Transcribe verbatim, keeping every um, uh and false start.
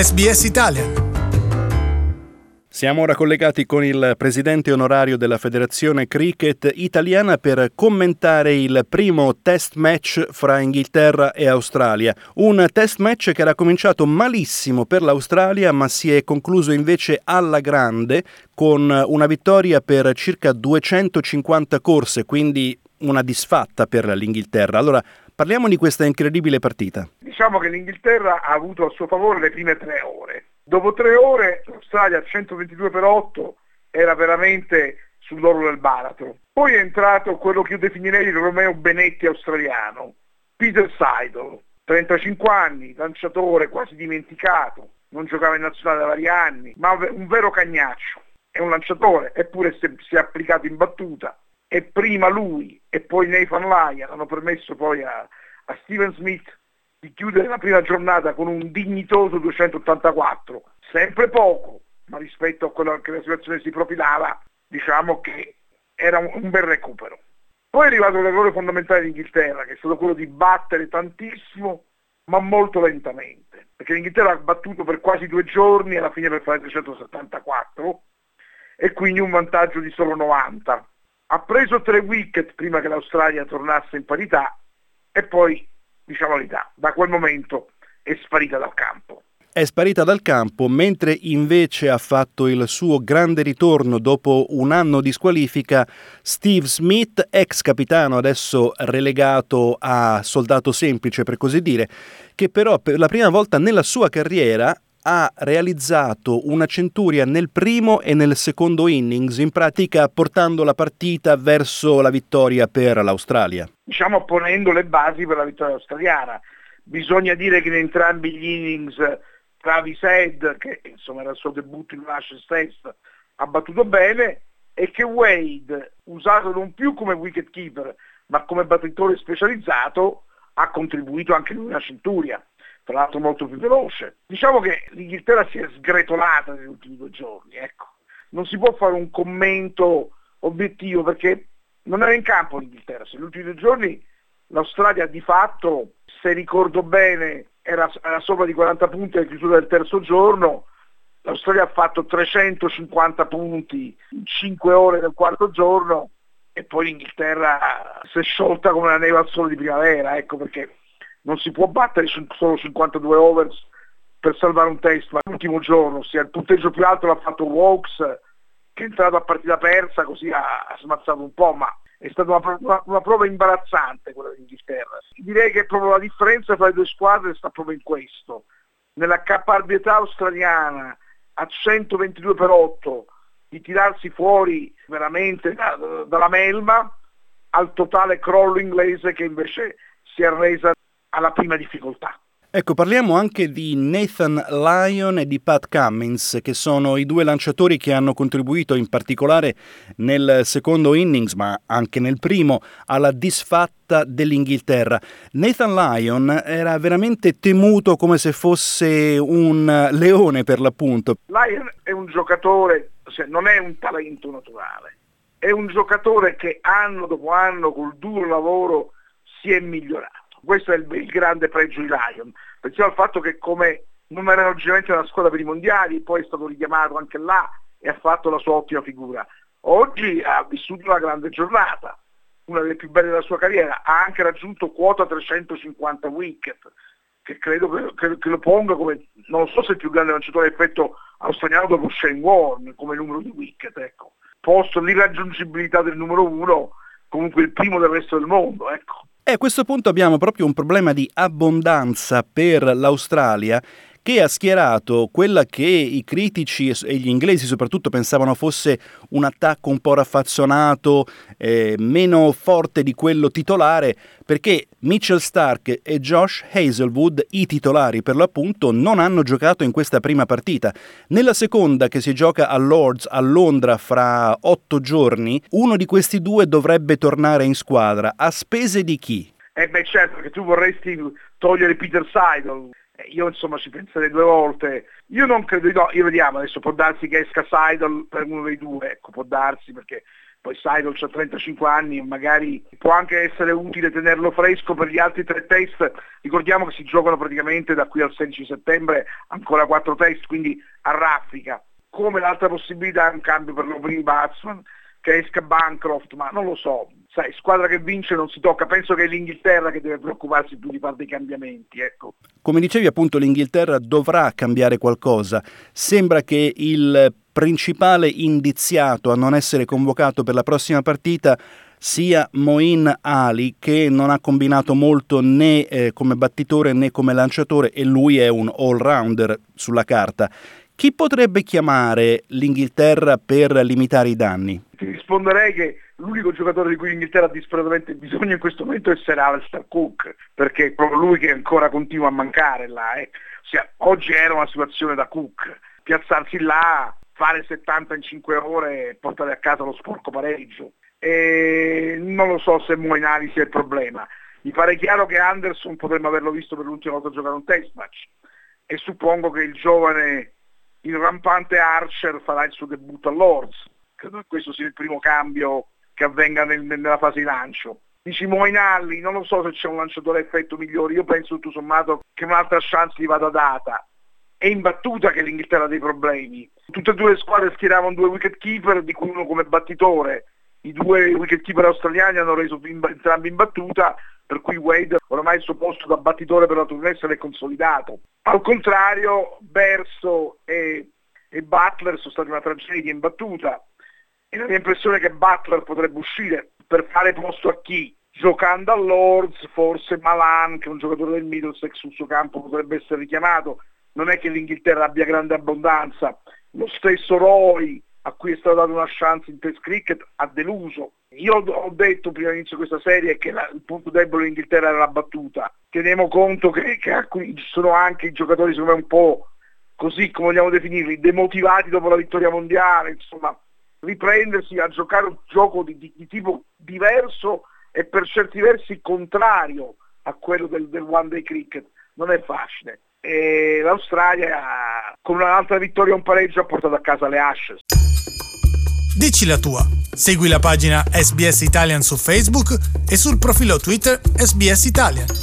S B S Italian. Siamo ora collegati con il presidente onorario della Federazione Cricket Italiana per commentare il primo test match fra Inghilterra e Australia. Un test match che era cominciato malissimo per l'Australia, ma si è concluso invece alla grande con una vittoria per circa duecentocinquanta corse, quindi una disfatta per l'Inghilterra. Allora, parliamo di questa incredibile partita. Diciamo che l'Inghilterra ha avuto a suo favore le prime tre ore. Dopo tre ore l'Australia a centoventidue per otto era veramente sull'orlo del baratro. Poi è entrato quello che io definirei il Romeo Benetti australiano, Peter Seidel, trentacinque anni, lanciatore quasi dimenticato, non giocava in nazionale da vari anni, ma un vero cagnaccio. È un lanciatore, eppure si è, si è applicato in battuta. E prima lui e poi Nathan Lyon hanno permesso poi a, a Steven Smith di chiudere la prima giornata con un dignitoso duecentottantaquattro, sempre poco, ma rispetto a quello che la situazione si profilava, diciamo che era un, un bel recupero. Poi è arrivato l'errore fondamentale dell'Inghilterra, che è stato quello di battere tantissimo, ma molto lentamente, perché l'Inghilterra ha battuto per quasi due giorni, alla fine per fare trecentosettantaquattro, e quindi un vantaggio di solo novanta. Ha preso tre wicket prima che l'Australia tornasse in parità, e poi, diciamo la verità, da quel momento è sparita dal campo. È sparita dal campo, mentre invece ha fatto il suo grande ritorno dopo un anno di squalifica Steve Smith, ex capitano, adesso relegato a soldato semplice per così dire, che però per la prima volta nella sua carriera ha realizzato una centuria nel primo e nel secondo innings, in pratica portando la partita verso la vittoria per l'Australia. Diciamo ponendo le basi per la vittoria australiana. Bisogna dire che in entrambi gli innings Travis Head, che insomma era il suo debutto in un Ashes Test, ha battuto bene, e che Wade, usato non più come wicket keeper ma come battitore specializzato, ha contribuito anche in una centuria, tra l'altro molto più veloce. Diciamo che l'Inghilterra si è sgretolata negli ultimi due giorni, ecco. Non si può fare un commento obiettivo perché non era in campo l'Inghilterra. Se negli ultimi due giorni l'Australia di fatto, se ricordo bene, era, era sopra di quaranta punti alla chiusura del terzo giorno, l'Australia ha fatto trecentocinquanta punti in cinque ore del quarto giorno, e poi l'Inghilterra si è sciolta come la neve al sole di primavera, ecco perché non si può battere solo cinquantadue overs per salvare un test, ma l'ultimo giorno, ossia il punteggio più alto l'ha fatto Wokes, che è entrato a partita persa, così ha, ha smazzato un po', ma è stata una, una, una prova imbarazzante quella dell'Inghilterra. Direi che proprio la differenza tra le due squadre sta proprio in questo, nella caparbietà australiana a centoventidue per otto di tirarsi fuori veramente da, da, dalla melma, al totale crollo inglese che invece si è arresa alla prima difficoltà. Ecco, parliamo anche di Nathan Lyon e di Pat Cummins, che sono i due lanciatori che hanno contribuito in particolare nel secondo innings, ma anche nel primo, alla disfatta dell'Inghilterra. Nathan Lyon era veramente temuto come se fosse un leone per l'appunto. Lyon è un giocatore, cioè non è un talento naturale, è un giocatore che anno dopo anno col duro lavoro si è migliorato. Questo è il, il grande pregio di Lyon. Pensiamo al fatto che come numero logicamente nella squadra per i mondiali, poi è stato richiamato anche là e ha fatto la sua ottima figura. Oggi ha vissuto una grande giornata, una delle più belle della sua carriera, ha anche raggiunto quota trecentocinquanta wicket, che credo che, che, che lo ponga come, non so se il più grande lanciatore a effetto australiano dopo Shane Warne come numero di wicket, ecco. Posto l'irraggiungibilità del numero uno, comunque il primo del resto del mondo, ecco. E a questo punto abbiamo proprio un problema di abbondanza per l'Australia, che ha schierato quella che i critici e gli inglesi soprattutto pensavano fosse un attacco un po' raffazzonato, eh, meno forte di quello titolare, perché Mitchell Starc e Josh Hazlewood, i titolari per l'appunto, non hanno giocato in questa prima partita. Nella seconda, che si gioca a Lord's a Londra fra otto giorni, uno di questi due dovrebbe tornare in squadra. A spese di chi? Eh beh certo, che tu vorresti togliere Peter Seidel. Io insomma ci penserei due volte. Io non credo, no, io vediamo, adesso può darsi che esca Seidel per uno dei due, ecco, può darsi, perché poi Seidel c'ha trentacinque anni e magari può anche essere utile tenerlo fresco per gli altri tre test. Ricordiamo che si giocano praticamente da qui al sedici settembre ancora quattro test, quindi a raffica. Come l'altra possibilità è un cambio per l'opening batsman, che esca Bancroft, ma non lo so. Sai, squadra che vince non si tocca, penso che è l'Inghilterra che deve preoccuparsi più di fare dei cambiamenti, ecco. Come dicevi appunto, l'Inghilterra dovrà cambiare qualcosa. Sembra che il principale indiziato a non essere convocato per la prossima partita sia Moeen Ali, che non ha combinato molto né eh, come battitore né come lanciatore, e lui è un all-rounder sulla carta. Chi potrebbe chiamare l'Inghilterra per limitare i danni? Ti risponderei che l'unico giocatore di cui l'Inghilterra ha disperatamente bisogno in questo momento è Sir Alistair Cook, perché è proprio lui che ancora continua a mancare là. Eh. Ossia, oggi era una situazione da Cook, piazzarsi là, fare settanta in cinque ore e portare a casa lo sporco pareggio. E non lo so se Moeen Ali sia il problema. Mi pare chiaro che Anderson potremmo averlo visto per l'ultima volta giocare un test match, e suppongo che il giovane, il rampante Archer farà il suo debutto a Lords. Credo che questo sia il primo cambio che avvenga nel, nella fase di lancio. Dici Moeen Ali, non lo so se c'è un lanciatore a effetto migliore, io penso tutto sommato che un'altra chance gli vada data. È in battuta che l'Inghilterra ha dei problemi. Tutte e due le squadre schieravano due wicket keeper, di cui uno come battitore. I due wicket keeper australiani hanno reso entrambi in battuta, per cui Wade ormai il suo posto da battitore per la tournée se l'è consolidato. Al contrario, Berso e, e Butler sono stati una tragedia in battuta, e la mia impressione è che Butler potrebbe uscire per fare posto a chi? Giocando a Lords, forse Malan, che è un giocatore del Middlesex, sul suo campo potrebbe essere richiamato. Non è che l'Inghilterra abbia grande abbondanza. Lo stesso Roy, a cui è stata data una chance in test cricket, ha deluso. Io ho detto prima all'inizio di questa serie che la, il punto debole dell'Inghilterra era la battuta. Teniamo conto che, che ci sono anche i giocatori secondo me un po' così, come vogliamo definirli, demotivati dopo la vittoria mondiale. Insomma, riprendersi a giocare un gioco di, di, di tipo diverso e per certi versi contrario a quello del, del one day cricket non è facile. E l'Australia con un'altra vittoria e un pareggio ha portato a casa le Ashes. Dici la tua, segui la pagina S B S Italian su Facebook e sul profilo Twitter S B S Italian.